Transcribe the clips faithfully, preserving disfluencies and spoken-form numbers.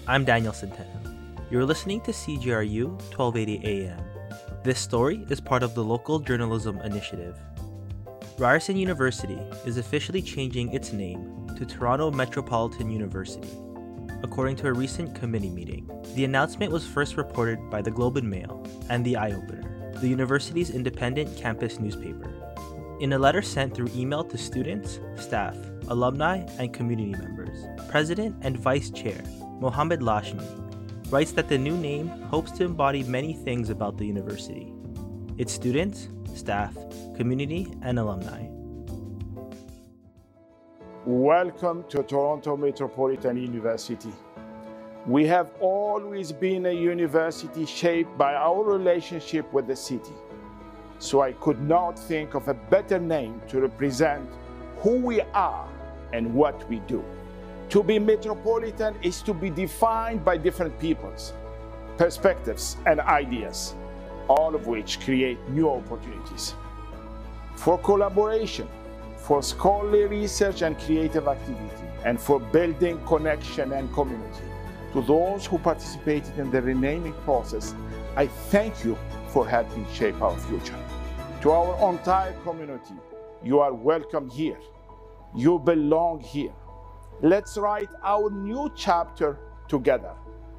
I'm Daniel Centeno. You're listening to C G R U twelve eighty A M. This story is part of the Local Journalism Initiative. Ryerson University is officially changing its name to Toronto Metropolitan University, according to a recent committee meeting. The announcement was first reported by the Globe and Mail and the Eye Opener, the university's independent campus newspaper. In a letter sent through email to students, staff, alumni, and community members, President and Vice Chair Mohammed Lashmi writes that the new name hopes to embody many things about the university, its students, staff, community, and alumni. Welcome to Toronto Metropolitan University. We have always been a university shaped by our relationship with the city. So I could not think of a better name to represent who we are and what we do. To be metropolitan is to be defined by different peoples, perspectives, and ideas, all of which create new opportunities for collaboration, for scholarly research and creative activity, and for building connection and community. To those who participated in the renaming process, I thank you for helping shape our future. To our entire community, you are welcome here. You belong here. Let's write our new chapter together.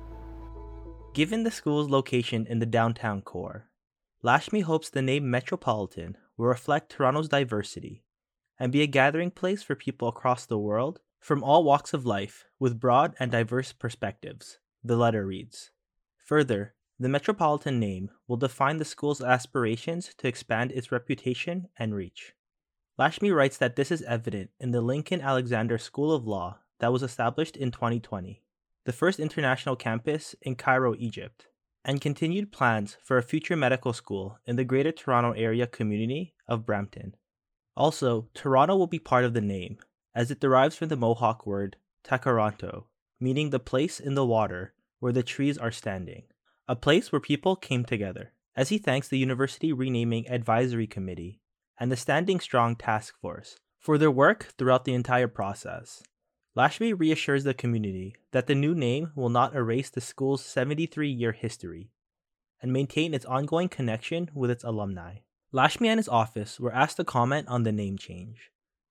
Given the school's location in the downtown core, Lashmi hopes the name Metropolitan will reflect Toronto's diversity and be a gathering place for people across the world from all walks of life with broad and diverse perspectives, the letter reads. Further, the Metropolitan name will define the school's aspirations to expand its reputation and reach. Lashmi writes that this is evident in the Lincoln Alexander School of Law that was established in twenty twenty, the first international campus in Cairo, Egypt, and continued plans for a future medical school in the Greater Toronto Area community of Brampton. Also, Toronto will be part of the name, as it derives from the Mohawk word Takaranto, meaning the place in the water where the trees are standing, a place where people came together. As he thanks the University Renaming Advisory Committee and the Standing Strong Task Force for their work throughout the entire process, Lashmi reassures the community that the new name will not erase the school's seventy-three-year history and maintain its ongoing connection with its alumni. Lashmi and his office were asked to comment on the name change.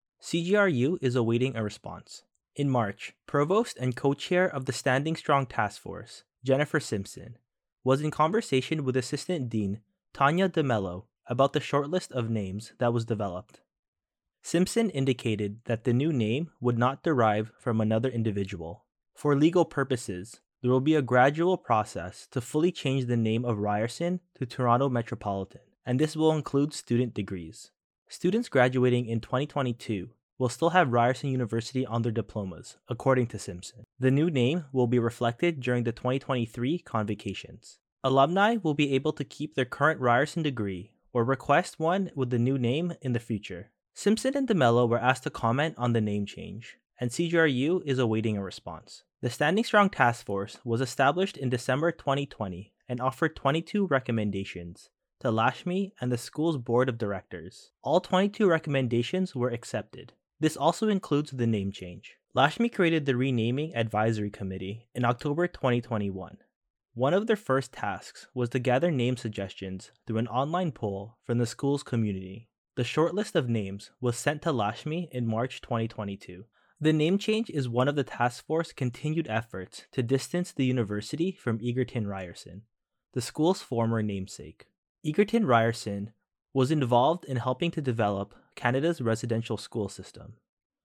C G R U is awaiting a response. In March, Provost and co-chair of the Standing Strong Task Force, Jennifer Simpson, was in conversation with Assistant Dean Tanya DeMello about the shortlist of names that was developed. Simpson indicated that the new name would not derive from another individual. For legal purposes, there will be a gradual process to fully change the name of Ryerson to Toronto Metropolitan, and this will include student degrees. Students graduating in twenty twenty-two will still have Ryerson University on their diplomas, according to Simpson. The new name will be reflected during the twenty twenty-three convocations. Alumni will be able to keep their current Ryerson degree or request one with the new name in the future. Simpson and DeMello were asked to comment on the name change, and C G R U is awaiting a response. The Standing Strong Task Force was established in December twenty twenty and offered twenty-two recommendations to Lashmi and the school's board of directors. All twenty-two recommendations were accepted. This also includes the name change. Lashmi created the Renaming Advisory Committee in October twenty twenty-one. One of their first tasks was to gather name suggestions through an online poll from the school's community. The shortlist of names was sent to Lashmi in March twenty twenty-two. The name change is one of the task force's continued efforts to distance the university from Egerton Ryerson, the school's former namesake. Egerton Ryerson was involved in helping to develop Canada's residential school system.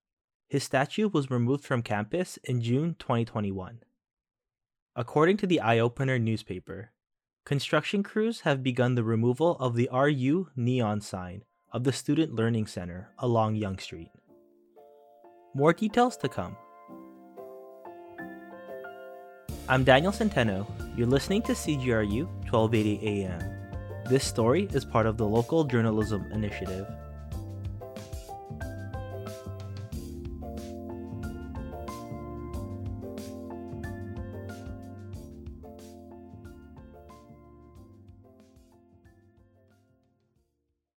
His statue was removed from campus in June twenty twenty-one. According to the Eye Opener newspaper, construction crews have begun the removal of the R U neon sign of the Student Learning Center along Yonge Street. More details to come. I'm Daniel Centeno. You're listening to C G R U twelve eighty A M. This story is part of the Local Journalism Initiative.